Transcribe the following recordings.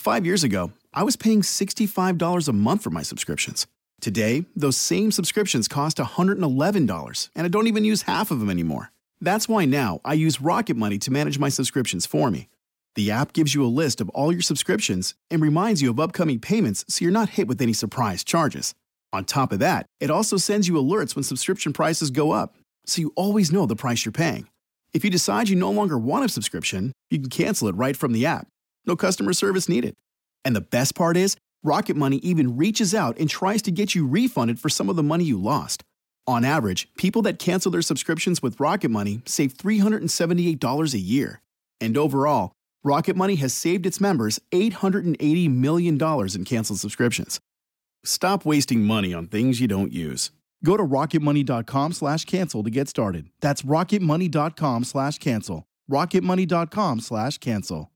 5 years ago, I was paying $65 a month for my subscriptions. Today, those same subscriptions cost $111, and I don't even use half of them anymore. That's why now I use Rocket Money to manage my subscriptions for me. The app gives you a list of all your subscriptions and reminds you of upcoming payments so you're not hit with any surprise charges. On top of that, it also sends you alerts when subscription prices go up, so you always know the price you're paying. If you decide you no longer want a subscription, you can cancel it right from the app. No customer service needed. And the best part is, Rocket Money even reaches out and tries to get you refunded for some of the money you lost. On average, people that cancel their subscriptions with Rocket Money save $378 a year. And overall, Rocket Money has saved its members $880 million in canceled subscriptions. Stop wasting money on things you don't use. Go to rocketmoney.com/cancel to get started. That's rocketmoney.com/cancel. rocketmoney.com/cancel.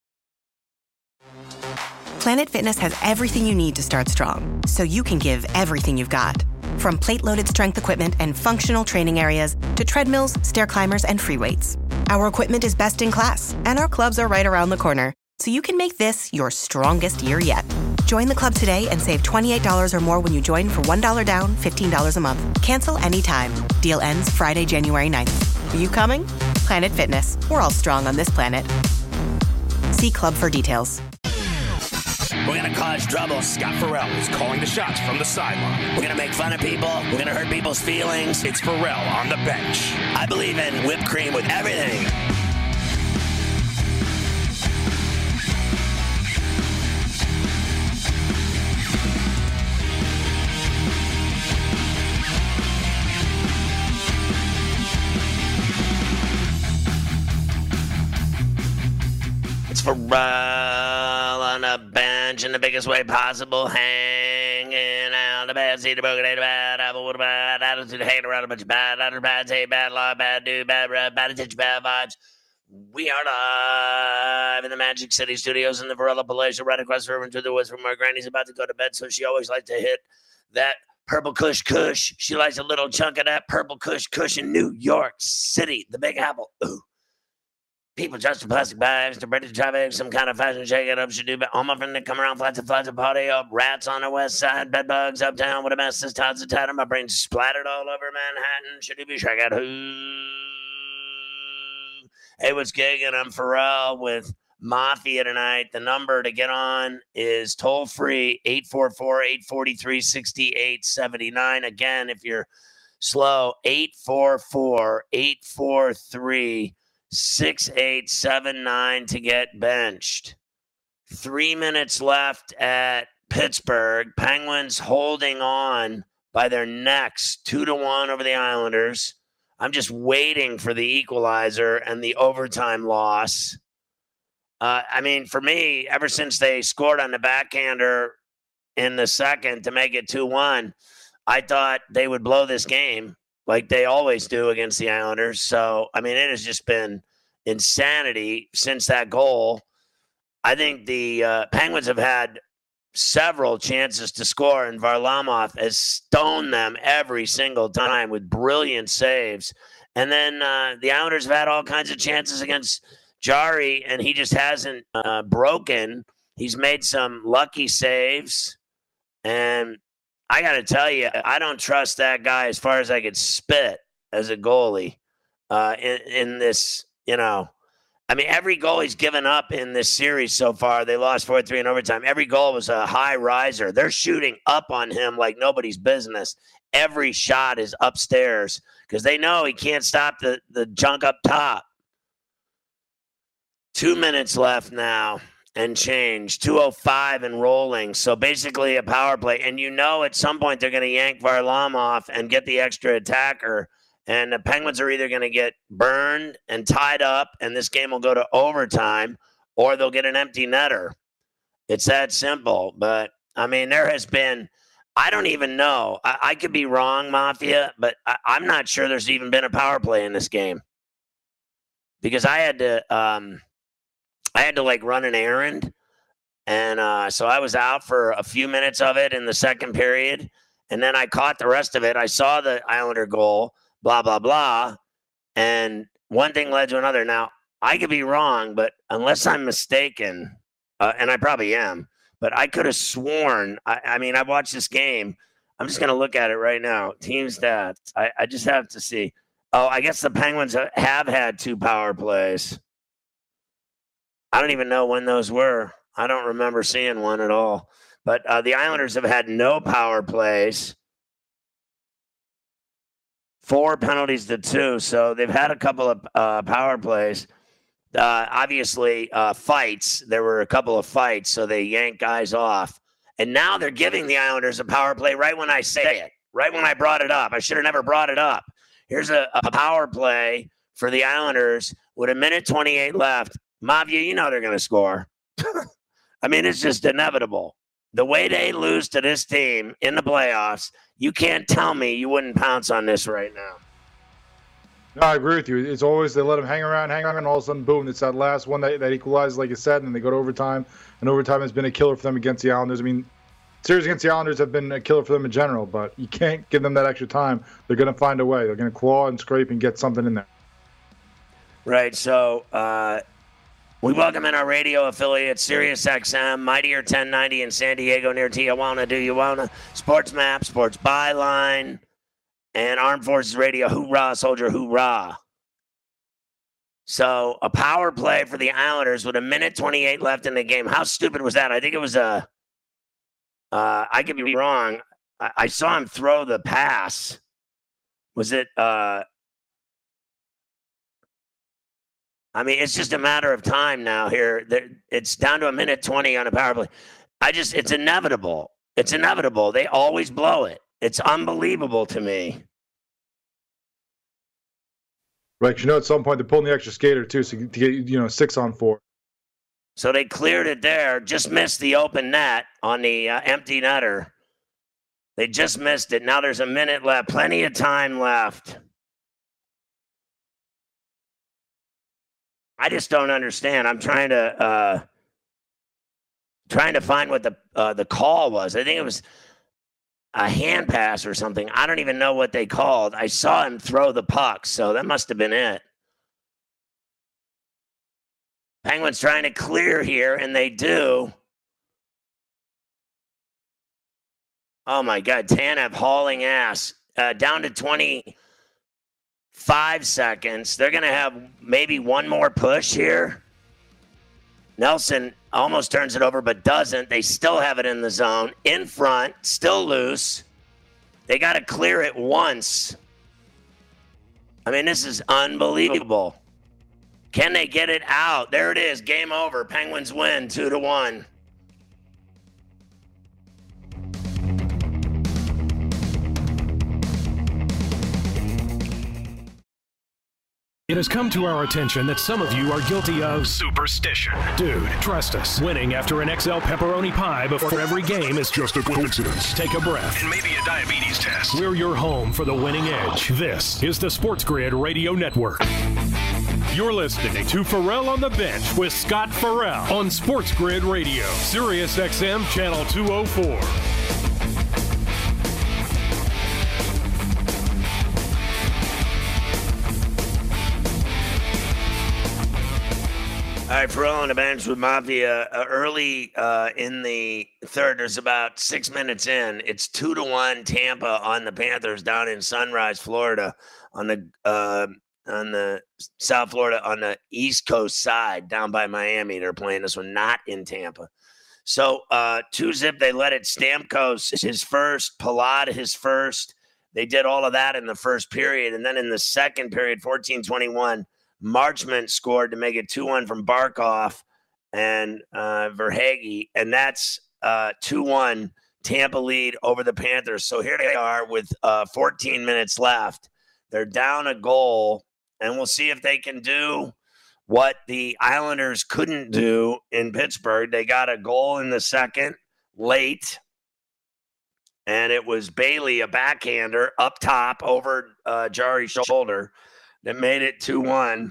Planet Fitness has everything you need to start strong, so you can give everything you've got. From plate-loaded strength equipment and functional training areas to treadmills, stair climbers, and free weights. Our equipment is best in class, and our clubs are right around the corner, so you can make this your strongest year yet. Join the club today and save $28 or more when you join for $1 down, $15 a month. Cancel anytime. Deal ends Friday, January 9th. Are you coming? Planet Fitness. We're all strong on this planet. See club for details. We're going to cause trouble. Scott Farrell is calling the shots from the sideline. We're going to make fun of people. We're going to hurt people's feelings. It's Farrell on the bench. I believe in whipped cream with everything. It's Farrell on the bench in the biggest way possible, hanging out the bad seed, the broken, the bad apple, with a bad attitude, hanging around a bunch of bad, bad say, bad law, bad dude, bad rep, bad attention, bad vibes. We are live in the Magic City Studios in the Varela Palatial, right across the river to the woods from where Granny's about to go to bed, so she always likes to hit that purple kush. She likes a little chunk of that purple kush in New York City, the Big Apple. Ooh. People dressed in plastic bags, they're ready to try some kind of fashion shake it up, should do, but all my friends that come around, flats and party up, rats on the west side, bed bugs uptown, with a mess, this Todd's a tat, my brain splattered all over Manhattan, should do be shake it, who? Hey, what's gigging? I'm Farrell with Mafia tonight. The number to get on is toll free, 844-843-6879. Again, if you're slow, 844-843-6879 to get benched. 3 minutes left at Pittsburgh. Penguins holding on by their necks, 2-1 over the Islanders. I'm just waiting for the equalizer and the overtime loss. I mean, for me, ever since they scored on the backhander in the second to make it 2-1, I thought they would blow this game like they always do against the Islanders. So, I mean, it has just been insanity since that goal. I think the Penguins have had several chances to score, and Varlamov has stoned them every single time with brilliant saves. And then the Islanders have had all kinds of chances against Jari, and he just hasn't broken. He's made some lucky saves, and I got to tell you, I don't trust that guy as far as I could spit as a goalie in this, you know. I mean, every goal he's given up in this series so far, they lost 4-3 in overtime. Every goal was a high riser. They're shooting up on him like nobody's business. Every shot is upstairs because they know he can't stop the junk up top. 2 minutes left now and change. 2:05 and rolling. So basically a power play. And you know at some point they're going to yank Varlamov and get the extra attacker. And the Penguins are either going to get burned and tied up, and this game will go to overtime, or they'll get an empty netter. It's that simple. But, I mean, there has been – I don't even know. I could be wrong, Mafia, but I'm not sure there's even been a power play in this game. Because I had to like, run an errand. And so I was out for a few minutes of it in the second period. And then I caught the rest of it. I saw the Islander goal. Blah, blah, blah. And one thing led to another. Now, I could be wrong, but unless I'm mistaken, and I probably am, but I could have sworn. I mean, I've watched this game. I'm just going to look at it right now. Team stats. I just have to see. Oh, I guess the Penguins have had 2 power plays. I don't even know when those were. I don't remember seeing one at all. But the Islanders have had no power plays. 4 penalties to 2. So they've had a couple of power plays. Obviously, fights. There were a couple of fights, so they yanked guys off. And now they're giving the Islanders a power play right when I say it, right when I brought it up. I should have never brought it up. Here's a power play for the Islanders with 1:28 left. Mavia, you know they're going to score. I mean, it's just inevitable. The way they lose to this team in the playoffs, you can't tell me you wouldn't pounce on this right now. No, I agree with you. It's always they let them hang around, and all of a sudden, boom, it's that last one that equalizes, like you said, and then they go to overtime. And overtime has been a killer for them against the Islanders. I mean, series against the Islanders have been a killer for them in general, but you can't give them that extra time. They're going to find a way. They're going to claw and scrape and get something in there. Right, so we welcome in our radio affiliate, Sirius XM, Mightier 1090 in San Diego near Tijuana. Do you wanna? Sports Map, Sports Byline, and Armed Forces Radio. Hoorah, soldier, hoorah. So a power play for the Islanders with 1:28 left in the game. How stupid was that? I think it was I could be wrong. I saw him throw the pass. Was it I mean, it's just a matter of time now here. It's down to 1:20 on a power play. It's inevitable. It's inevitable. They always blow it. It's unbelievable to me. Right, at some point they're pulling the extra skater too, so to get 6-on-4. So they cleared it there, just missed the open net on the empty netter. They just missed it. Now there's a minute left, plenty of time left. I just don't understand. I'm trying to find what the call was. I think it was a hand pass or something. I don't even know what they called. I saw him throw the puck, so that must have been it. Penguins trying to clear here, and they do. Oh, my God. Tanev hauling ass. Down to 25 seconds. They're going to have maybe one more push here. Nelson almost turns it over, but doesn't. They still have it in the zone. In front, still loose. They got to clear it once. I mean, this is unbelievable. Can they get it out? There it is. Game over. Penguins win 2-1. It has come to our attention that some of you are guilty of superstition. Dude, trust us. Winning after an XL pepperoni pie before every game is just a coincidence. Take a breath. And maybe a diabetes test. We're your home for the winning edge. This is the Sports Grid Radio Network. You're listening to Farrell on the Bench with Scott Farrell on Sports Grid Radio, Sirius XM Channel 204. All right, Farrell on the Bench with Mafia. Early in the third, there's about 6 minutes in. It's 2-1 Tampa on the Panthers down in Sunrise, Florida, on the South Florida, on the East Coast side, down by Miami. They're playing this one, not in Tampa. So 2-0, they let it. Stamkos his first, Palat his first. They did all of that in the first period, and then in the second period, 14-21. Marchment scored to make it 2-1 from Barkov and Verhaeghe, and that's 2-1 Tampa lead over the Panthers. So here they are with 14 minutes left. They're down a goal, and we'll see if they can do what the Islanders couldn't do in Pittsburgh. They got a goal in the second late, and it was Bailey, a backhander, up top over Jari's shoulder, that made it 2-1.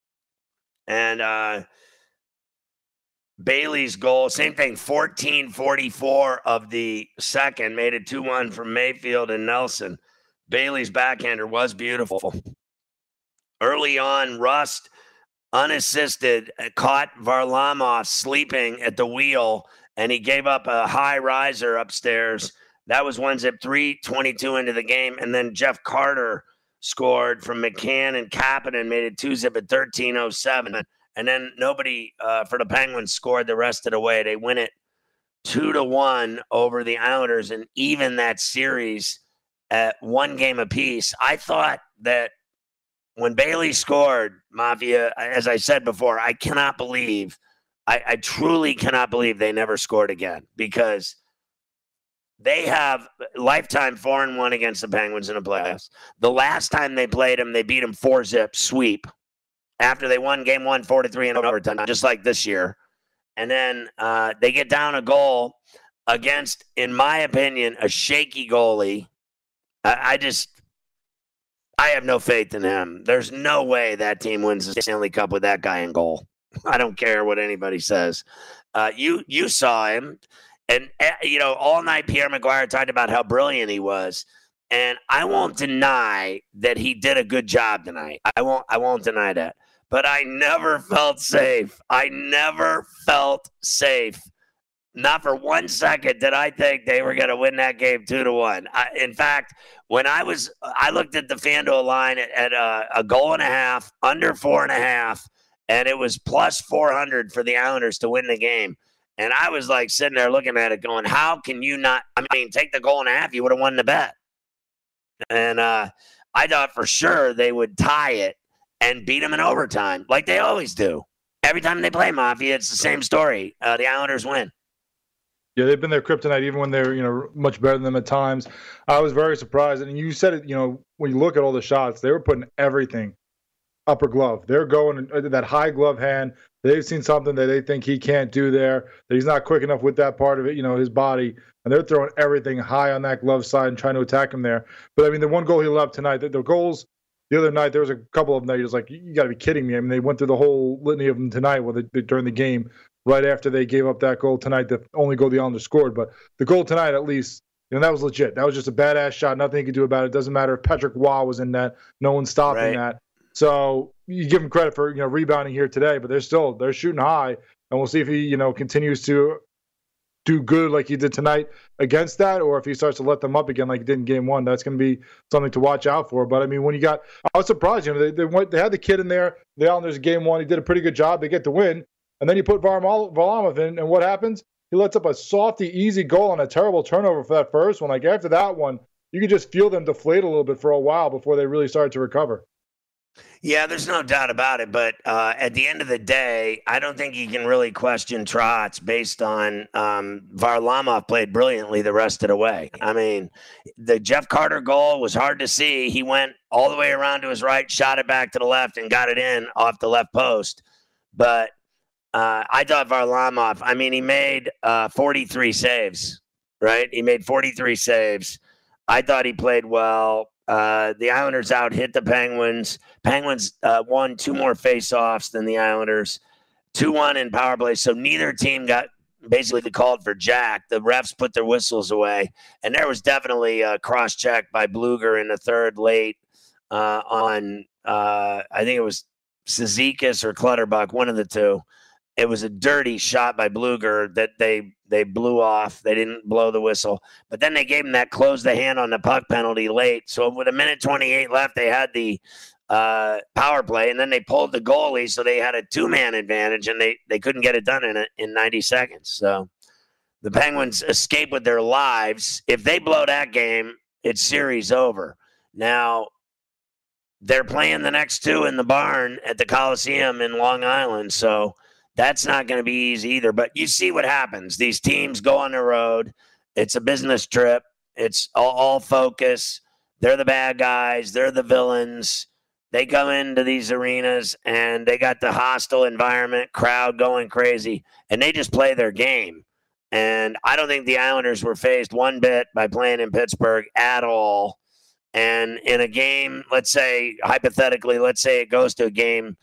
And Bailey's goal, same thing, 14:44 of the second, made it 2-1 from Mayfield and Nelson. Bailey's backhander was beautiful. Early on, Rust unassisted, caught Varlamov sleeping at the wheel, and he gave up a high riser upstairs. That was one zip, 3:22 into the game. And then Jeff Carter scored from McCann and Kapanen, made it 2-zip at 13:07. And then nobody for the Penguins scored the rest of the way. They win it 2-1 over the Islanders and even that series at one game apiece. I thought that when Bailey scored, Mafia, as I said before, I cannot believe, I truly cannot believe they never scored again, because they have lifetime 4-1 against the Penguins in the playoffs. The last time they played them, they beat them 4-zip sweep after they won game 1 4-3 in overtime, just like this year. And then they get down a goal against, in my opinion, a shaky goalie. I have no faith in him. There's no way that team wins the Stanley Cup with that guy in goal. I don't care what anybody says. You saw him, and all night Pierre McGuire talked about how brilliant he was, and I won't deny that he did a good job tonight. I won't deny that. But I never felt safe. Not for 1 second did I think they were going to win that game 2-1. In fact, when I looked at the FanDuel line at a goal and a half, under 4.5, and it was plus 400 for the Islanders to win the game. And I was like sitting there looking at it going, how can you not, take the goal and a half, you would have won the bet. And I thought for sure they would tie it and beat them in overtime like they always do. Every time they play Mafia, it's the same story. The Islanders win. Yeah, they've been their kryptonite even when they're, much better than them at times. I was very surprised. And you said it, when you look at all the shots, they were putting everything upper glove. They're going that high glove hand. They've seen something that they think he can't do there, that he's not quick enough with that part of it, his body. And they're throwing everything high on that glove side and trying to attack him there. But, the one goal he let up tonight, the goals the other night, there was a couple of them that he was like, you got to be kidding me. They went through the whole litany of them tonight during the game. Right after they gave up that goal tonight, the only goal the Islanders scored. But the goal tonight, at least, that was legit. That was just a badass shot. Nothing you could do about it. It doesn't matter if Patrick Waugh was in net. No one's stopping that. So you give him credit for rebounding here today, but they're shooting high, and we'll see if he continues to do good like he did tonight against that, or if he starts to let them up again like he did in game 1. That's going to be something to watch out for. But when I was surprised. They had the kid in there. The Islanders game 1. He did a pretty good job. They get the win. And then you put Varlamov in, and what happens? He lets up a softy, easy goal on a terrible turnover for that first one. Like, after that one, you could just feel them deflate a little bit for a while before they really started to recover. Yeah, there's no doubt about it. But at the end of the day, I don't think you can really question Trotz based on Varlamov played brilliantly the rest of the way. The Jeff Carter goal was hard to see. He went all the way around to his right, shot it back to the left, and got it in off the left post. But I thought Varlamov, he made 43 saves, right? He made 43 saves. I thought he played well. The Islanders out-hit the Penguins. Penguins won 2 more face-offs than the Islanders, 2-1 in power play. So neither team got basically called for jack. The refs put their whistles away. And there was definitely a cross-check by Bluger in the third late on, I think it was Cizikas or Clutterbuck, one of the two. It was a dirty shot by Bluger that they blew off. They didn't blow the whistle. But then they gave him that close the hand on the puck penalty late. So with 1:28 left, they had the power play, and then they pulled the goalie, so they had a 2-man advantage, and they couldn't get it done in 90 seconds. So the Penguins escape with their lives. If they blow that game, it's series over. Now, they're playing the next 2 in the barn at the Coliseum in Long Island, so that's not going to be easy either. But you see what happens. These teams go on the road. It's a business trip. It's all focus. They're the bad guys. They're the villains. They come into these arenas, and they got the hostile environment, crowd going crazy, and they just play their game. And I don't think the Islanders were phased one bit by playing in Pittsburgh at all. And in a game, let's say, hypothetically, it goes to a game,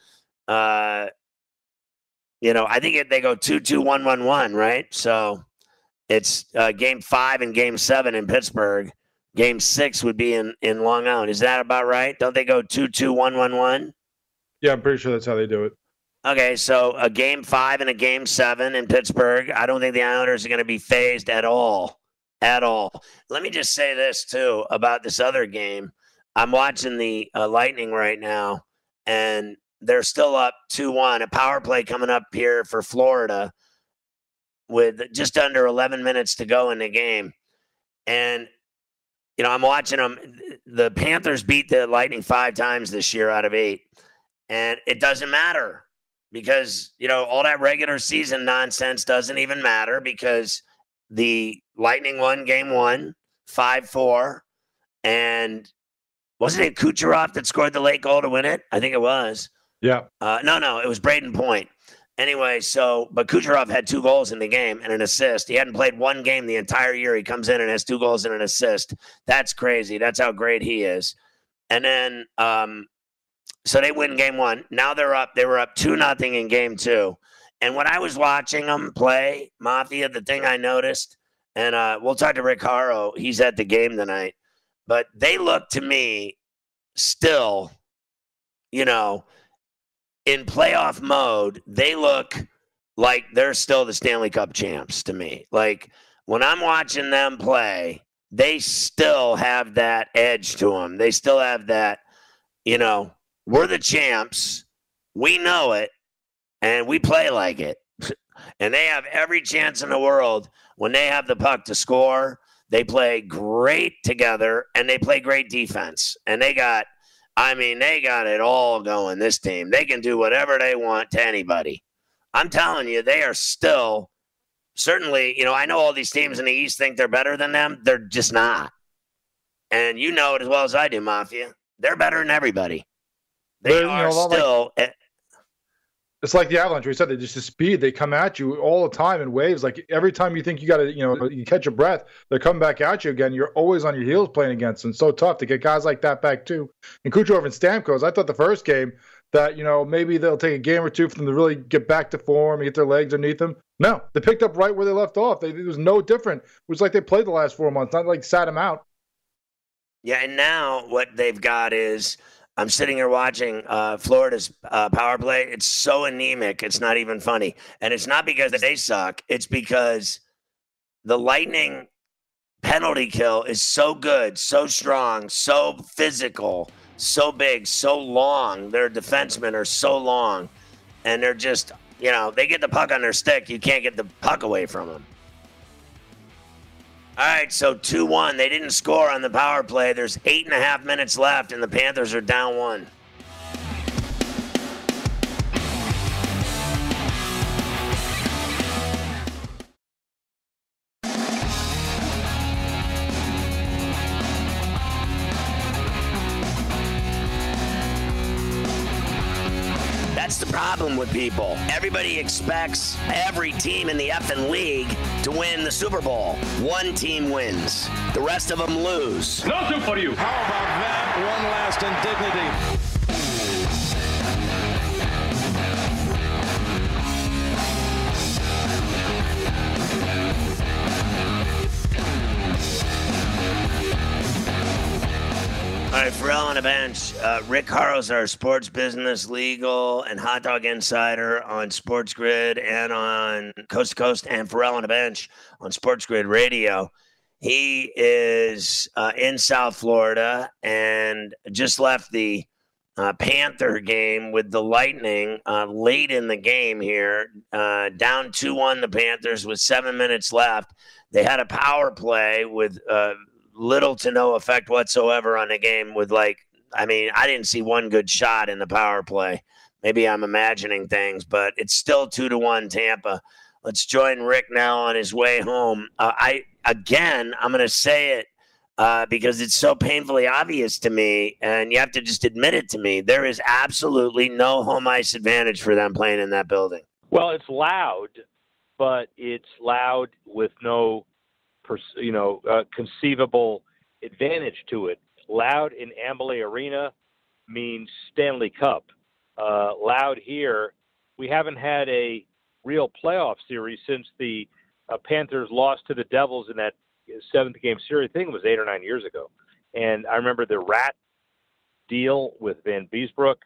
I think they go 2-2, 1-1-1, right? So it's game 5 and game 7 in Pittsburgh. Game 6 would be in Long Island. Is that about right? Don't they go 2-2, 1-1-1? Yeah, I'm pretty sure that's how they do it. Okay, so a game 5 and a game 7 in Pittsburgh. I don't think the Islanders are going to be phased at all. At all. Let me just say this, too, about this other game. I'm watching the Lightning right now, and they're still up 2-1. A power play coming up here for Florida with just under 11 minutes to go in the game. And, I'm watching them. The Panthers beat the Lightning 5 times this year out of 8. And it doesn't matter. Because, all that regular season nonsense doesn't even matter because the Lightning won game 1, 5-4. And wasn't it Kucherov that scored the late goal to win it? I think it was. Yeah. No, it was Braden Point. Anyway, but Kucherov had 2 goals in the game and an assist. He hadn't played one game the entire year. He comes in and has 2 goals and an assist. That's crazy. That's how great he is. And then, so they win game 1. Now they were up 2-0 in game 2. And when I was watching them play Mafia, the thing I noticed, and we'll talk to Rick Haro, he's at the game tonight, but they look to me still, in playoff mode, they look like they're still the Stanley Cup champs to me. Like when I'm watching them play, they still have that edge to them. They still have that, we're the champs. We know it, and we play like it. And they have every chance in the world when they have the puck to score. They play great together, and they play great defense. And they got it all going, this team. They can do whatever they want to anybody. I'm telling you, they are still certainly, I know all these teams in the East think they're better than them. They're just not. And you know it as well as I do, Mafia. They're better than everybody. They are still. It's like the Avalanche. We said they just the speed. They come at you all the time in waves. Like every time you think you got to, you catch your breath, they're coming back at you again. You're always on your heels playing against them. So tough to get guys like that back too. And Kucherov and Stamkos, I thought the first game that maybe they'll take a game or two for them to really get back to form, get their legs underneath them. No, they picked up right where they left off. It was no different. It was like they played the last 4 months, not like sat them out. Yeah, and now what they've got is. I'm sitting here watching Florida's power play. It's so anemic. It's not even funny. And it's not because they suck. It's because the Lightning penalty kill is so good, so strong, so physical, so big, so long. Their defensemen are so long. And they're just, they get the puck on their stick. You can't get the puck away from them. All right, so 2-1. They didn't score on the power play. There's 8.5 minutes left, and the Panthers are down 1. That's the problem with people. Everybody expects every team in the effing league to win the Super Bowl. One team wins. The rest of them lose. No soup for you. How about that? One last indignity. All right, Ferrall on a bench. Rick Haro's our sports business, legal, and hot dog insider on Sports Grid and on Coast to Coast, and Ferrall on a bench on Sports Grid Radio. He is in South Florida and just left the Panther game with the Lightning late in the game here. Down 2-1 the Panthers with 7 minutes left. They had a power play with little to no effect whatsoever on the game with I didn't see one good shot in the power play. Maybe I'm imagining things, but it's still 2-1 Tampa. Let's join Rick now on his way home. I'm going to say it because it's so painfully obvious to me, and you have to just admit it to me. There is absolutely no home ice advantage for them playing in that building. Well, it's loud, but it's loud with no conceivable advantage to it. Loud in Amalie Arena means Stanley Cup. Loud here, we haven't had a real playoff series since the Panthers lost to the Devils in that 7th game series. I think it was 8 or 9 years ago. And I remember the Rat deal with Van Beesbrook.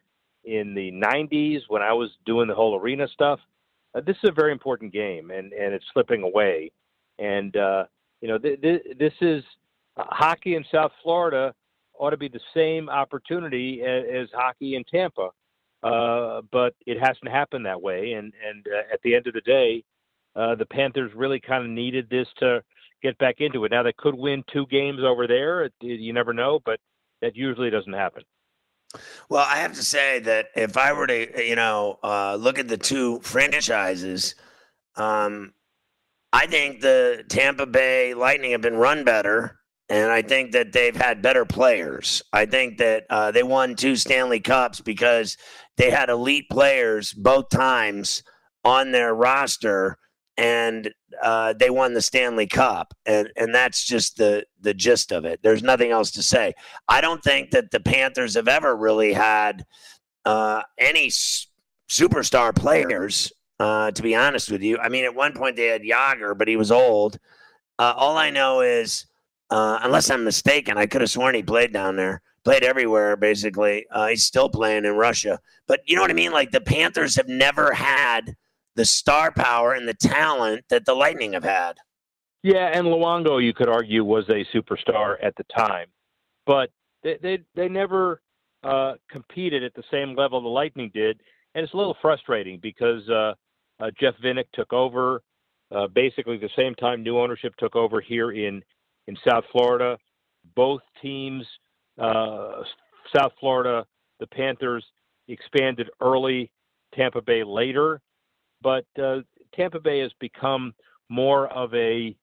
in the 90s when I was doing the whole arena stuff. This is a very important game, and it's slipping away. And, this is hockey in South Florida ought to be the same opportunity as hockey in Tampa. But it hasn't happened that way. And at the end of the day, the Panthers really kind of needed this to get back into it. Now, they could win 2 games over there. You never know, but that usually doesn't happen. Well, I have to say that if I were to, look at the 2 franchises, I think the Tampa Bay Lightning have been run better, and I think that they've had better players. I think that they won 2 Stanley Cups because they had elite players both times on their roster, and they won the Stanley Cup, and that's just the gist of it. There's nothing else to say. I don't think that the Panthers have ever really had any superstar players, to be honest with you. I mean, at one point they had Yager, but he was old. All I know is, unless I'm mistaken, I could have sworn he played down there. Played everywhere, basically. He's still playing in Russia. But you know what I mean? Like, the Panthers have never had the star power and the talent that the Lightning have had. Yeah, and Luongo, you could argue, was a superstar at the time. But they never competed at the same level the Lightning did. And it's a little frustrating because Jeff Vinik took over basically the same time new ownership took over here in South Florida. Both teams, South Florida, the Panthers, expanded early, Tampa Bay later. But Tampa Bay has become more of a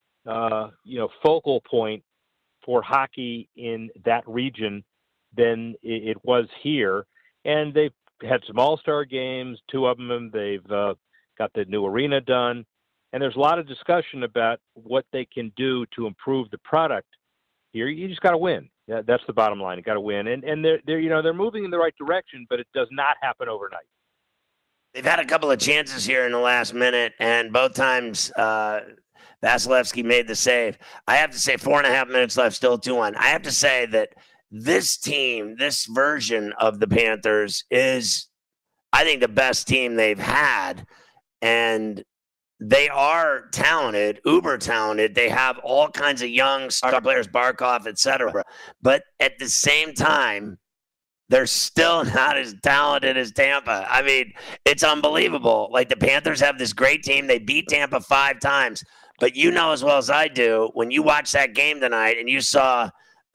focal point for hockey in that region than it was here. And they've had some all-star games, 2 of them. They've got the new arena done. And there's a lot of discussion about what they can do to improve the product here. You just got to win. That's the bottom line. You got to win. And they're moving in the right direction, but it does not happen overnight. They've had a couple of chances here in the last minute, and both times Vasilevsky made the save. I have to say, 4.5 minutes left, still 2-1. I have to say that this team, this version of the Panthers, is, I think, the best team they've had. And they are talented, uber talented. They have all kinds of young star players, Barkov, etc. But at the same time, they're still not as talented as Tampa. I mean, it's unbelievable. Like, the Panthers have this great team. They beat Tampa 5 times. But you know as well as I do, when you watch that game tonight and you saw,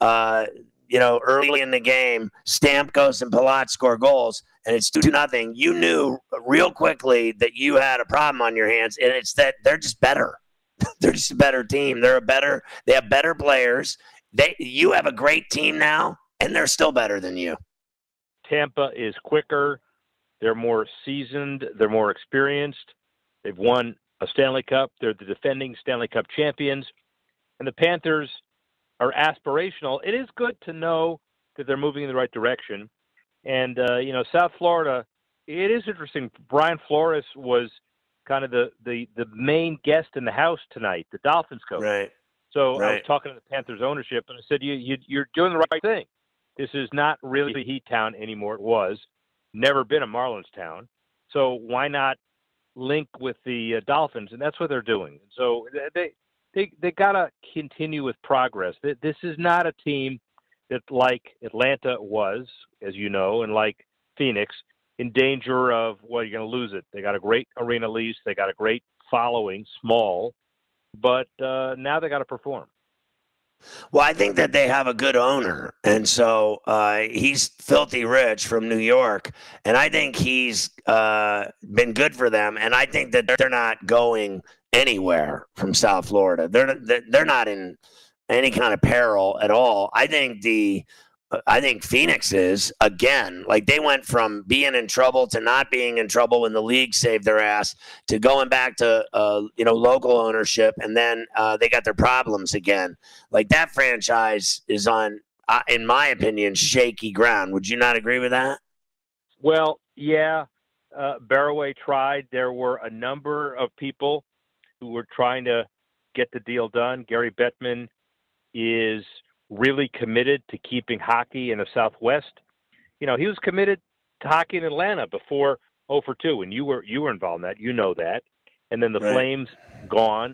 early in the game, Stamkos and Palat score goals, and it's 2-0, you knew real quickly that you had a problem on your hands, and it's that they're just better. They're just a better team. They have better players. You have a great team now, and they're still better than you. Tampa is quicker. They're more seasoned. They're more experienced. They've won a Stanley Cup. They're the defending Stanley Cup champions. And the Panthers are aspirational. It is good to know that they're moving in the right direction. And, South Florida, it is interesting. Brian Flores was kind of the main guest in the house tonight, the Dolphins coach. Right. So I was talking to the Panthers ownership, and I said, you're doing the right thing. This is not really a Heat town anymore. It was. Never been a Marlins town. So why not link with the Dolphins? And that's what they're doing. So they got to continue with progress. This is not a team that, like Atlanta was, as you know, and like Phoenix, in danger of, you're going to lose it. They got a great arena lease. They got a great following, small, but now they got to perform. Well, I think that they have a good owner, and so he's filthy rich from New York, and I think he's been good for them, and I think that they're not going anywhere from South Florida. They're not in any kind of peril at all. I think Phoenix is, again, like, they went from being in trouble to not being in trouble when the league saved their ass to going back to, local ownership. And then they got their problems again. Like, that franchise is on, in my opinion, shaky ground. Would you not agree with that? Well, yeah. Barroway tried. There were a number of people who were trying to get the deal done. Gary Bettman is really committed to keeping hockey in the Southwest. He was committed hockey in Atlanta before 0-2, and you were involved in that. You know that. And then the Right. Flames gone,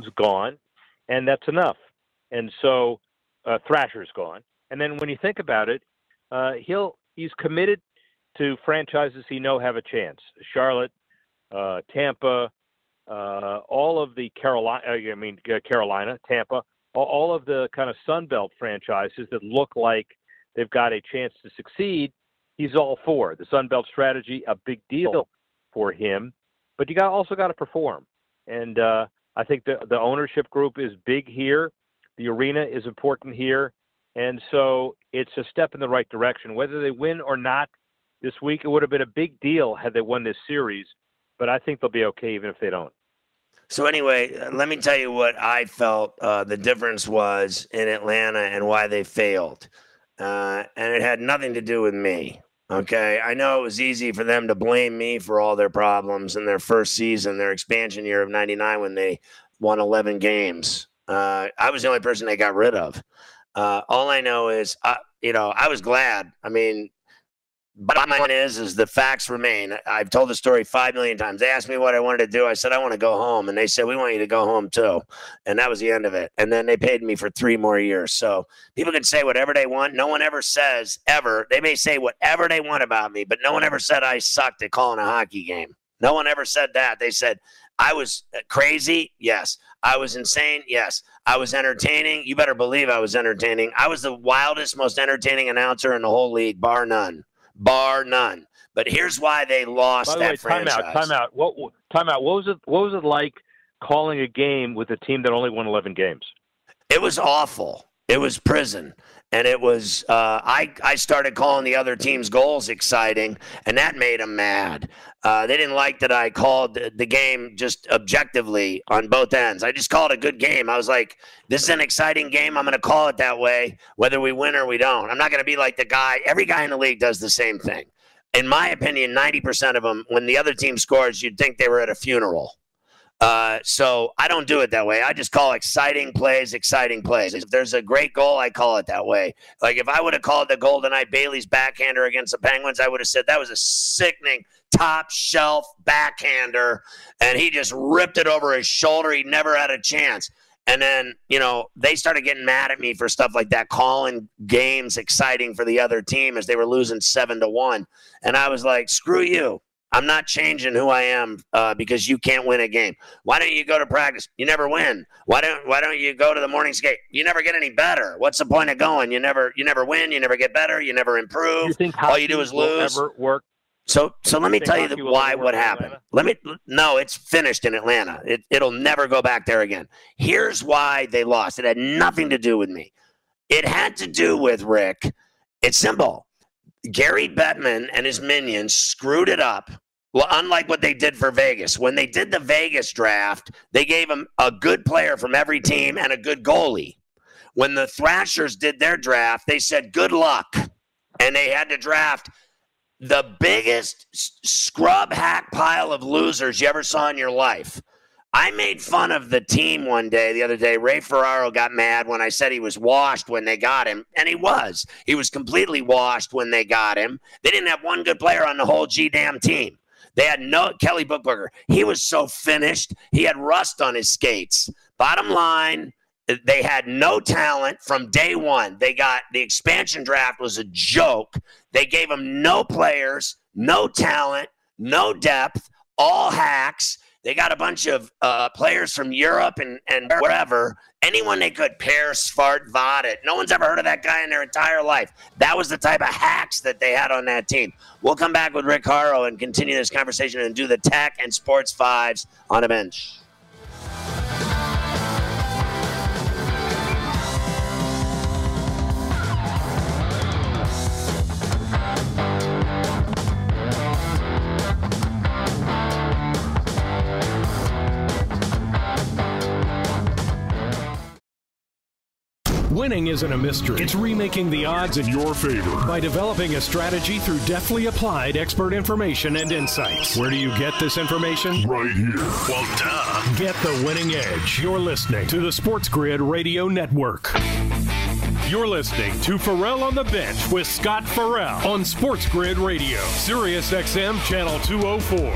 and that's enough. And so Thrasher's gone. And then when you think about it, he's committed to franchises he know have a chance. Charlotte, Tampa, all of the Carolina, Tampa, all of the kind of Sunbelt franchises that look like they've got a chance to succeed, he's all for. The Sunbelt strategy, a big deal for him, but you also got to perform. And I think the ownership group is big here. The arena is important here. And so it's a step in the right direction. Whether they win or not this week, it would have been a big deal had they won this series, but I think they'll be okay even if they don't. So anyway, let me tell you what I felt the difference was in Atlanta and why they failed. And it had nothing to do with me. Okay. I know it was easy for them to blame me for all their problems in their first season, their expansion year of 99, when they won 11 games. I was the only person they got rid of. All I know is, I was glad. I mean, bottom line is the facts remain. I've told the story 5 million times. They asked me what I wanted to do. I said, I want to go home. And they said, we want you to go home too. And that was the end of it. And then they paid me for 3 more years. So people can say whatever they want. No one ever says ever. They may say whatever they want about me, but no one ever said I sucked at calling a hockey game. No one ever said that. They said I was crazy. Yes. I was insane. Yes. I was entertaining. You better believe I was entertaining. I was the wildest, most entertaining announcer in the whole league, bar none. But here's why they lost that franchise. Time out. What was it like calling a game with a team that only won 11 games? It was awful. It was prison. And it was I started calling the other team's goals exciting, and that made them mad. They didn't like that I called the game just objectively on both ends. I just called it a good game. I was like, this is an exciting game. I'm going to call it that way, whether we win or we don't. I'm not going to be like the guy. Every guy in the league does the same thing. In my opinion, 90% of them, when the other team scores, you'd think they were at a funeral. So I don't do it that way. I just call exciting plays. If there's a great goal, I call it that way. Like if I would have called the Golden Knight Bailey's backhander against the Penguins, I would have said that was a sickening top shelf backhander, and he just ripped it over his shoulder. He never had a chance. And then, they started getting mad at me for stuff like that, calling games exciting for the other team as they were losing 7-1. And I was like, screw you. I'm not changing who I am because you can't win a game. Why don't you go to practice? You never win. Why don't you go to the morning skate? You never get any better. What's the point of going? You never win. You never get better. You never improve. You think all you do is lose. Ever work? So let me tell you what happened. No, it's finished in Atlanta. It'll never go back there again. Here's why they lost. It had nothing to do with me. It had to do with Rick. It's simple. Gary Bettman and his minions screwed it up. Well, unlike what they did for Vegas. When they did the Vegas draft, they gave them a good player from every team and a good goalie. When the Thrashers did their draft, they said, good luck. And they had to draft the biggest scrub hack pile of losers you ever saw in your life. I made fun of the team the other day. Ray Ferraro got mad when I said he was washed when they got him. And he was. He was completely washed when they got him. They didn't have one good player on the whole G-damn team. They had no Kelly Bookberger. He was so finished. He had rust on his skates. Bottom line, they had no talent from day one. The expansion draft was a joke. They gave them no players, no talent, no depth, all hacks. They got a bunch of players from Europe and wherever. Anyone they could, Pear, Svart, Vodit. No one's ever heard of that guy in their entire life. That was the type of hacks that they had on that team. We'll come back with Rick Haro and continue this conversation and do the Tech and Sports Fives on a bench. Winning isn't a mystery. It's remaking the odds in your favor by developing a strategy through deftly applied expert information and insights. Where do you get this information? Right here. Well, duh. Get the winning edge. You're listening to the Sports Grid Radio Network. You're listening to Ferrall on the Bench with Scott Ferrall on Sports Grid Radio, Sirius XM Channel 204.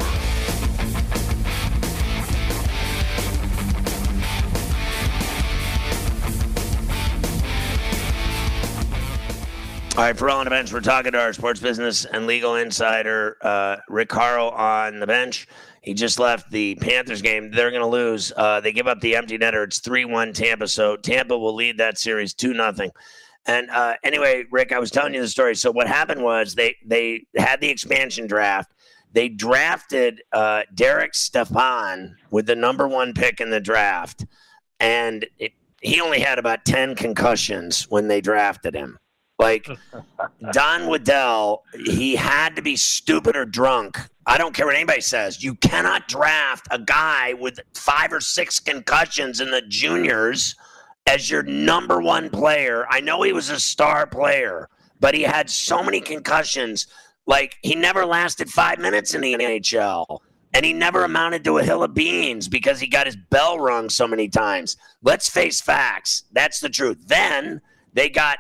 All right, Ferrall on the Bench. We're talking to our sports business and legal insider, Rick Horrow, on the bench. He just left the Panthers game. They're going to lose. They give up the empty netter. It's 3-1 Tampa, so Tampa will lead that series 2-0. And anyway, Rick, I was telling you the story. So what happened was they had the expansion draft. They drafted Derek Stepan with the number 1 pick in the draft, and he only had about 10 concussions when they drafted him. Like, Don Waddell, he had to be stupid or drunk. I don't care what anybody says. You cannot draft a guy with 5 or 6 concussions in the juniors as your number 1 player. I know he was a star player, but he had so many concussions. Like, he never lasted 5 minutes in the NHL. And he never amounted to a hill of beans because he got his bell rung so many times. Let's face facts. That's the truth. Then they got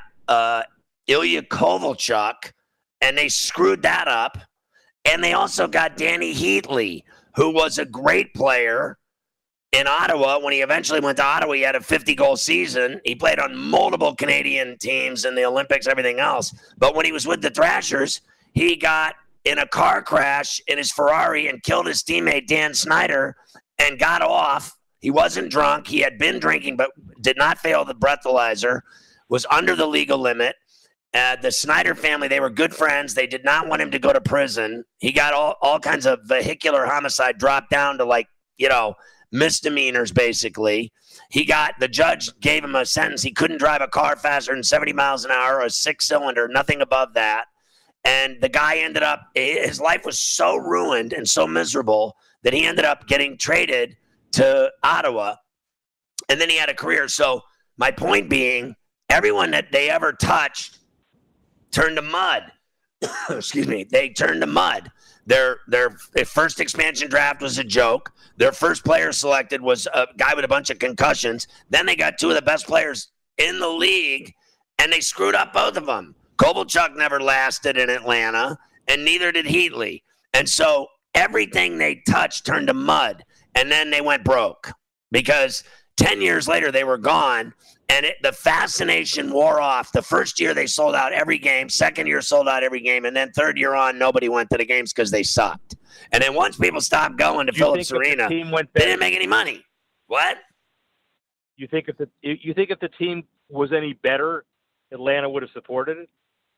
Ilya Kovalchuk, and they screwed that up. And they also got Danny Heatley, who was a great player in Ottawa. When he eventually went to Ottawa, he had a 50-goal season. He played on multiple Canadian teams in the Olympics, everything else. But when he was with the Thrashers, he got in a car crash in his Ferrari and killed his teammate Dan Snyder and got off. He wasn't drunk. He had been drinking but did not fail the breathalyzer, was under the legal limit. The Snyder family, they were good friends. They did not want him to go to prison. He got all kinds of vehicular homicide dropped down to misdemeanors, basically. The judge gave him a sentence. He couldn't drive a car faster than 70 miles an hour, a 6-cylinder, nothing above that. And the guy ended up, his life was so ruined and so miserable that he ended up getting traded to Ottawa. And then he had a career. So my point being, everyone that they ever touched turned to mud. Excuse me. They turned to mud. Their first expansion draft was a joke. Their first player selected was a guy with a bunch of concussions. Then they got 2 of the best players in the league, and they screwed up both of them. Kovalchuk never lasted in Atlanta, and neither did Heatley. And so everything they touched turned to mud, and then they went broke because 10 years later they were gone. And the fascination wore off. The first year they sold out every game. Second year sold out every game. And then third year on, nobody went to the games because they sucked. And then once people stopped going to Phillips Arena, they didn't make any money. What? You think if the team was any better, Atlanta would have supported it?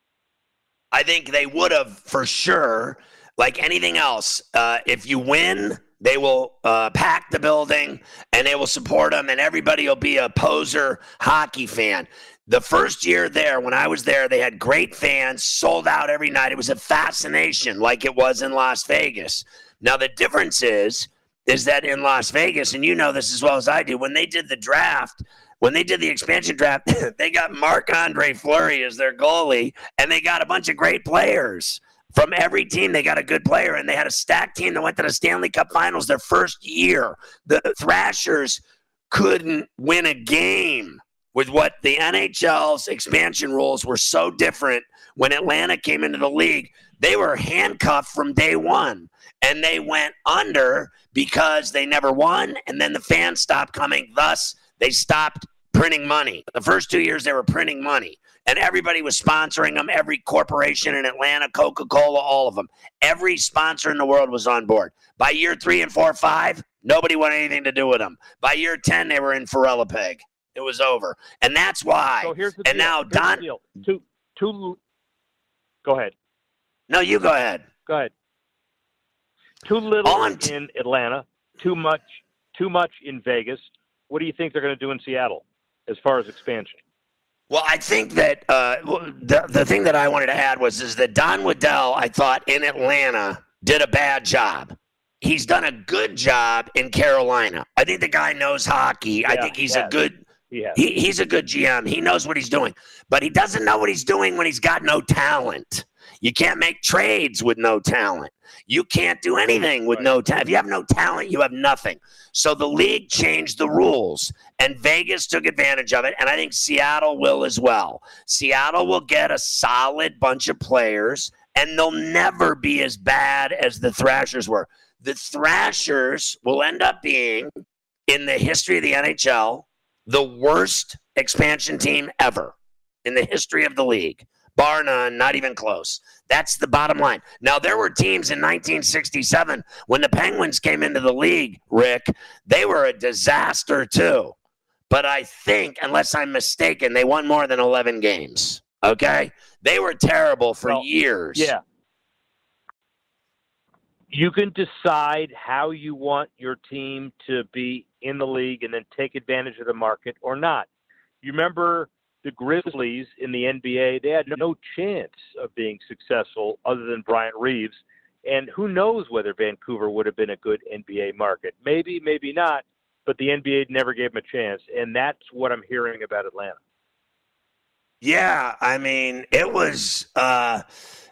I think they would have for sure. Like anything else, if you win, they will pack the building and they will support them, and everybody will be a poser hockey fan. The first year there, when I was there, they had great fans, sold out every night. It was a fascination like it was in Las Vegas. Now, the difference is that in Las Vegas, and you know this as well as I do, when they did the draft, when they did the expansion draft, they got Marc-Andre Fleury as their goalie, and they got a bunch of great players. From every team, they got a good player, and they had a stacked team that went to the Stanley Cup Finals their first year. The Thrashers couldn't win a game with what the NHL's expansion rules were so different. When Atlanta came into the league, they were handcuffed from day one, and they went under because they never won, and then the fans stopped coming. Thus, they stopped printing money. The first 2 years, they were printing money. And everybody was sponsoring them. Every corporation in Atlanta, Coca-Cola, all of them. Every sponsor in the world was on board. By year 3 and 4, 5, nobody wanted anything to do with them. By year 10, they were in Ferrella Peg. It was over. And that's why. So here's the and deal. now Don. Go ahead. No, you go ahead. Go ahead. Too little in Atlanta. Too much in Vegas. What do you think they're going to do in Seattle as far as expansion? Well, I think that the thing that I wanted to add is that Don Waddell, I thought, in Atlanta did a bad job. He's done a good job in Carolina. I think the guy knows hockey. I think he's a good He's a good GM. He knows what he's doing, but he doesn't know what he's doing when he's got no talent. You can't make trades with no talent. You can't do anything with no talent. If you have no talent, you have nothing. So the league changed the rules, and Vegas took advantage of it, and I think Seattle will as well. Seattle will get a solid bunch of players, and they'll never be as bad as the Thrashers were. The Thrashers will end up being, in the history of the NHL, the worst expansion team ever in the history of the league. Bar none, not even close. That's the bottom line. Now, there were teams in 1967 when the Penguins came into the league, Rick. They were a disaster too. But I think, unless I'm mistaken, they won more than 11 games. Okay? They were terrible for years. Yeah. You can decide how you want your team to be in the league and then take advantage of the market or not. You remember the Grizzlies in the NBA, they had no chance of being successful other than Bryant Reeves. And who knows whether Vancouver would have been a good NBA market. Maybe, maybe not, but the NBA never gave them a chance. And that's what I'm hearing about Atlanta. Yeah, I mean, it was a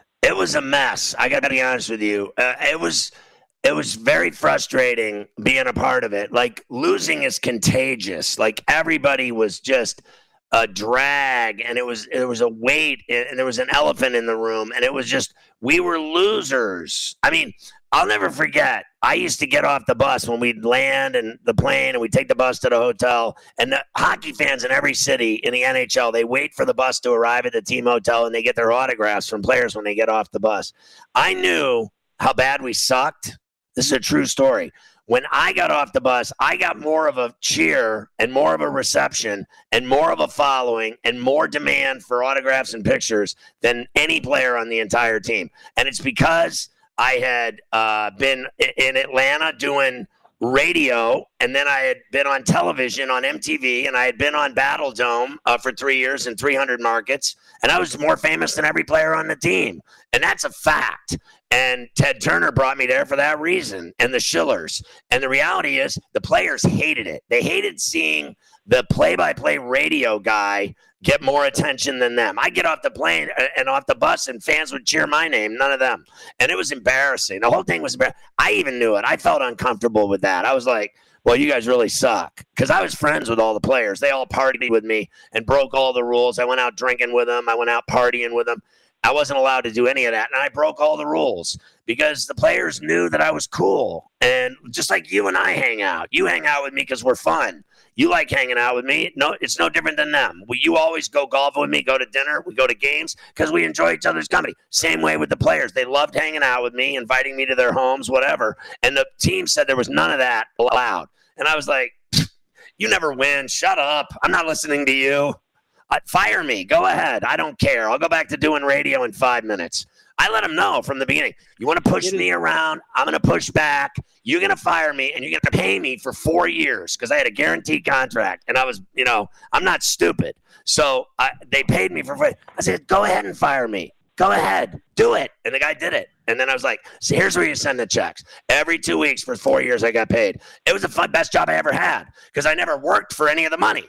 mess. I got to be honest with you. It was very frustrating being a part of it. Like, losing is contagious. Like, everybody was just a drag, and it was a weight, and there was an elephant in the room, and it was just, we were losers. I mean, I'll never forget, I used to get off the bus when we'd land and the plane, and we'd take the bus to the hotel, and the hockey fans in every city in the NHL, they wait for the bus to arrive at the team hotel, and they get their autographs from players when they get off the bus. I knew how bad we sucked. This is a true story. When I got off the bus, I got more of a cheer and more of a reception and more of a following and more demand for autographs and pictures than any player on the entire team. And it's because I had been in Atlanta doing radio, and then I had been on television on MTV, and I had been on Battle Dome for 3 years in 300 markets, and I was more famous than every player on the team. And that's a fact. And Ted Turner brought me there for that reason, and the Schillers. And the reality is the players hated it. They hated seeing the play-by-play radio guy get more attention than them. I get off the plane and off the bus, and fans would cheer my name, none of them. And it was embarrassing. The whole thing was embarrassing. I even knew it. I felt uncomfortable with that. I was like, well, you guys really suck. Because I was friends with all the players. They all partied with me and broke all the rules. I went out drinking with them. I went out partying with them. I wasn't allowed to do any of that, and I broke all the rules because the players knew that I was cool. And just like you and I hang out. You hang out with me because we're fun. You like hanging out with me. No, it's no different than them. You always go golfing with me, go to dinner, we go to games because we enjoy each other's company. Same way with the players. They loved hanging out with me, inviting me to their homes, whatever. And the team said there was none of that allowed. And I was like, you never win. Shut up. I'm not listening to you. Fire me. Go ahead. I don't care. I'll go back to doing radio in 5 minutes. I let them know from the beginning. You want to push me around? I'm going to push back. You're going to fire me, and you're going to pay me for 4 years because I had a guaranteed contract, and I was, I'm not stupid. So they paid me for free. I said, go ahead and fire me. Go ahead. Do it. And the guy did it. And then I was like, so here's where you send the checks. Every 2 weeks for 4 years, I got paid. It was the best job I ever had because I never worked for any of the money.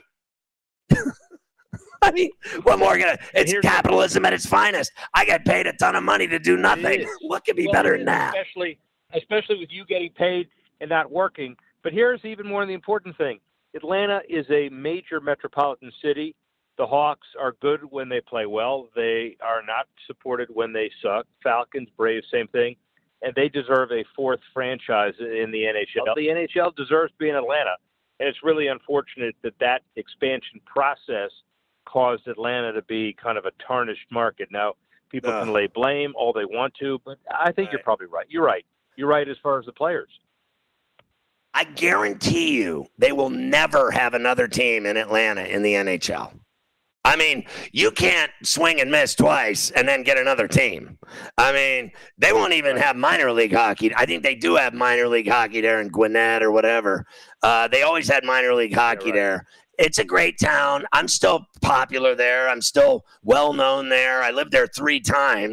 I mean, what more? It's capitalism at its finest. I got paid a ton of money to do nothing. What could be better than that? Especially with you getting paid and not working. But here's even more the important thing. Atlanta is a major metropolitan city. The Hawks are good when they play well. They are not supported when they suck. Falcons, Braves, same thing. And they deserve a fourth franchise in the NHL. The NHL deserves to be in Atlanta. And it's really unfortunate that expansion process caused Atlanta to be kind of a tarnished market. Now, people can lay blame all they want to, but I think you're probably right. You're right. You're right as far as the players. I guarantee you they will never have another team in Atlanta in the NHL. I mean, you can't swing and miss twice and then get another team. I mean, they won't even have minor league hockey. I think they do have minor league hockey there in Gwinnett or whatever. They always had minor league hockey there. It's a great town. I'm still popular there. I'm still well known there. I lived there 3 times.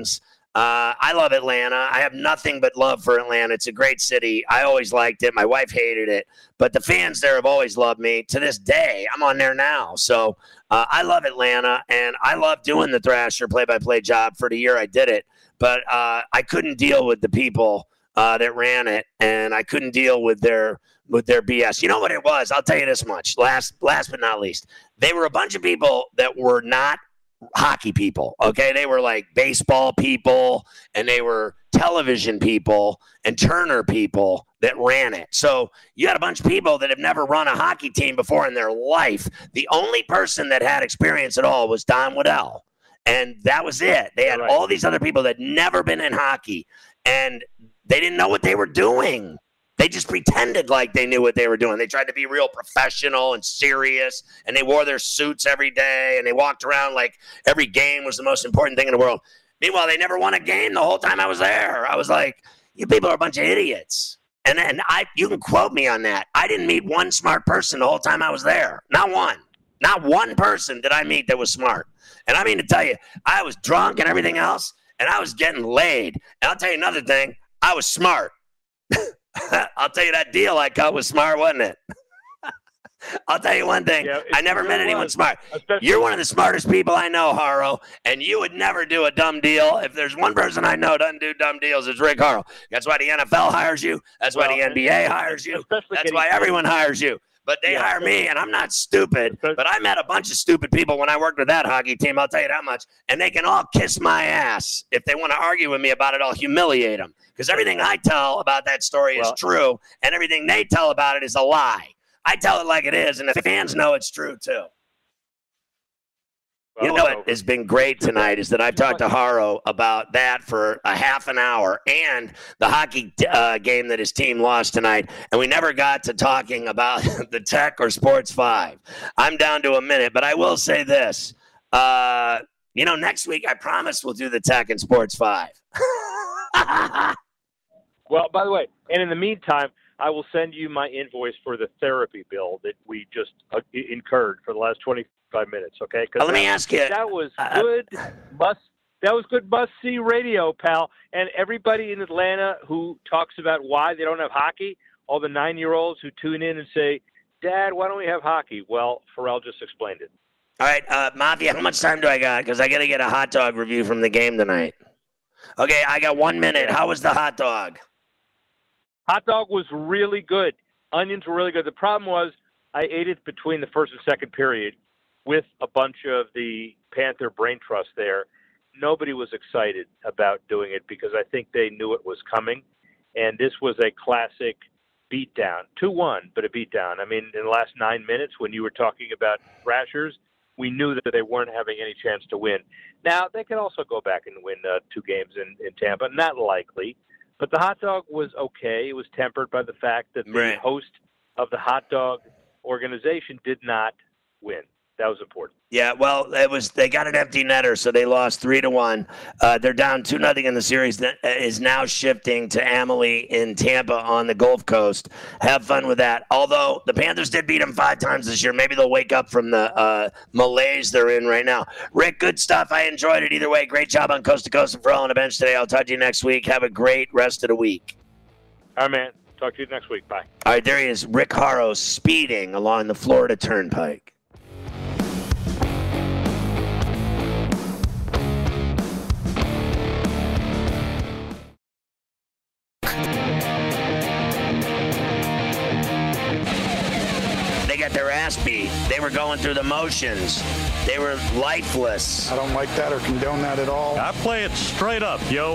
I love Atlanta. I have nothing but love for Atlanta. It's a great city. I always liked it. My wife hated it, but the fans there have always loved me. To this day, I'm on there now. So I love Atlanta, and I love doing the Thrasher play-by-play job for the year I did it. But I couldn't deal with the people that ran it, and I couldn't deal with their BS. You know what it was? I'll tell you this much. Last but not least, they were a bunch of people that were not hockey people. Okay, they were like baseball people, and they were television people and Turner people that ran it. So you had a bunch of people that have never run a hockey team before in their life. The only person that had experience at all was Don Waddell, and that was it. They had all these other people that had never been in hockey, and they didn't know what they were doing. They just pretended like they knew what they were doing. They tried to be real professional and serious, and they wore their suits every day, and they walked around like every game was the most important thing in the world. Meanwhile, they never won a game the whole time I was there. I was like, you people are a bunch of idiots. And you can quote me on that. I didn't meet one smart person the whole time I was there. Not one. Not one person did I meet that was smart. And I mean to tell you, I was drunk and everything else, and I was getting laid. And I'll tell you another thing. I was smart. I'll tell you that deal I cut was smart, wasn't it? I'll tell you one thing. Yeah, I never met anyone smart. You're one of the smartest people I know, Haro, and you would never do a dumb deal. If there's one person I know doesn't do dumb deals, it's Rick Haro. That's why the NFL hires you. That's why the NBA hires you. That's why everyone hires you. But they hire me, and I'm not stupid. But I met a bunch of stupid people when I worked with that hockey team, I'll tell you that much. And they can all kiss my ass. If they want to argue with me about it, I'll humiliate them. Because everything I tell about that story is true, and everything they tell about it is a lie. I tell it like it is, and the fans know it's true, too. You know what has been great tonight is that I've talked to Haro about that for a half an hour and the hockey game that his team lost tonight, and we never got to talking about the Tech or Sports 5. I'm down to a minute, but I will say this. Next week I promise we'll do the Tech and Sports 5. Well, by the way, and in the meantime, I will send you my invoice for the therapy bill that we just incurred for the last 25 minutes. Okay? Let me ask you. That was good. That was good must-see radio, pal. And everybody in Atlanta who talks about why they don't have hockey, all the 9-year-olds who tune in and say, "Dad, why don't we have hockey?" Well, Pharrell just explained it. All right, Mafia, how much time do I got? Because I got to get a hot dog review from the game tonight. Okay, I got 1 minute. How was the hot dog? Hot dog was really good. Onions were really good. The problem was I ate it between the first and second period with a bunch of the Panther brain trust there. Nobody was excited about doing it because I think they knew it was coming. And this was a classic beatdown. 2-1, but a beatdown. I mean, in the last 9 minutes when you were talking about Thrashers, we knew that they weren't having any chance to win. Now, they could also go back and win 2 games in Tampa. Not likely. But the hot dog was okay. It was tempered by the fact that the host of the hot dog organization did not win. That was important. Yeah, well, they got an empty netter, so they lost 3-1. They're down 2-0 in the series. That is now shifting to Amalie in Tampa on the Gulf Coast. Have fun with that. Although the Panthers did beat them 5 times this year, maybe they'll wake up from the malaise they're in right now. Rick, good stuff. I enjoyed it either way. Great job on Coast to Coast and Pharrell on the bench today. I'll talk to you next week. Have a great rest of the week. All right, man. Talk to you next week. Bye. All right, there he is, Rick Haro, speeding along the Florida Turnpike. Got their ass beat. They were going through the motions. They were lifeless. I don't like that or condone that at all. I play it straight up, yo.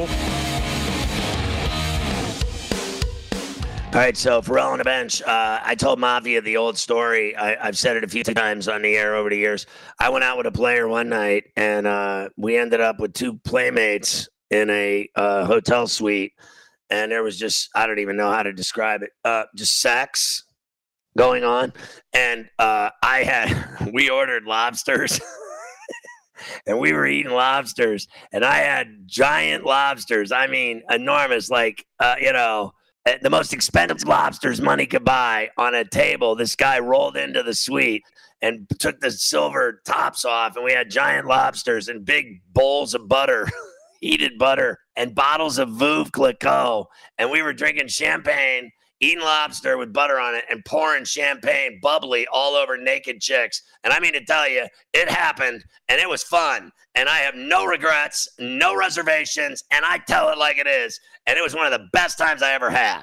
All right, so Pharrell on the bench. I told Mafia the old story. I've said it a few times on the air over the years. I went out with a player one night, and we ended up with 2 playmates in a hotel suite, and there was just, I don't even know how to describe it, just sex going on. And we ordered lobsters and we were eating lobsters, and I had giant lobsters. I mean, enormous, like, the most expensive lobsters money could buy on a table. This guy rolled into the suite and took the silver tops off, and we had giant lobsters and big bowls of butter. heated butter and bottles of Veuve Clicquot. And we were drinking champagne, eating lobster with butter on it, and pouring champagne bubbly all over naked chicks. And I mean to tell you, it happened, and it was fun. And I have no regrets, no reservations, and I tell it like it is. And it was one of the best times I ever had.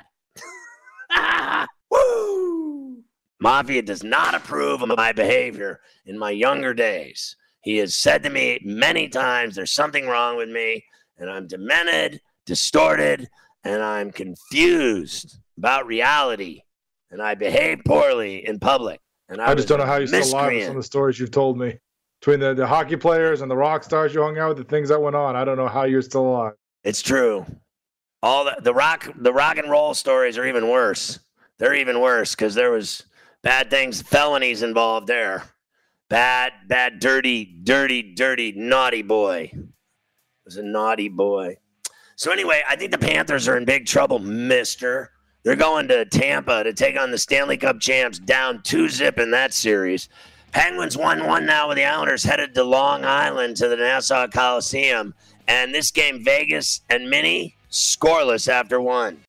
Woo! Mafia does not approve of my behavior in my younger days. He has said to me many times there's something wrong with me, and I'm demented, distorted, and I'm confused about reality, and I behave poorly in public. And I just don't know how you're still alive with some of the stories you've told me. Between the hockey players and the rock stars you hung out with, the things that went on, I don't know how you're still alive. It's true. All the rock and roll stories are even worse. They're even worse because there was bad things, felonies involved there. Bad, dirty, naughty boy. It was a naughty boy. So anyway, I think the Panthers are in big trouble, mister. They're going to Tampa to take on the Stanley Cup champs, down 2-0 in that series. Penguins 1-1 now with the Islanders headed to Long Island to the Nassau Coliseum. And this game, Vegas and Minnie, scoreless after one.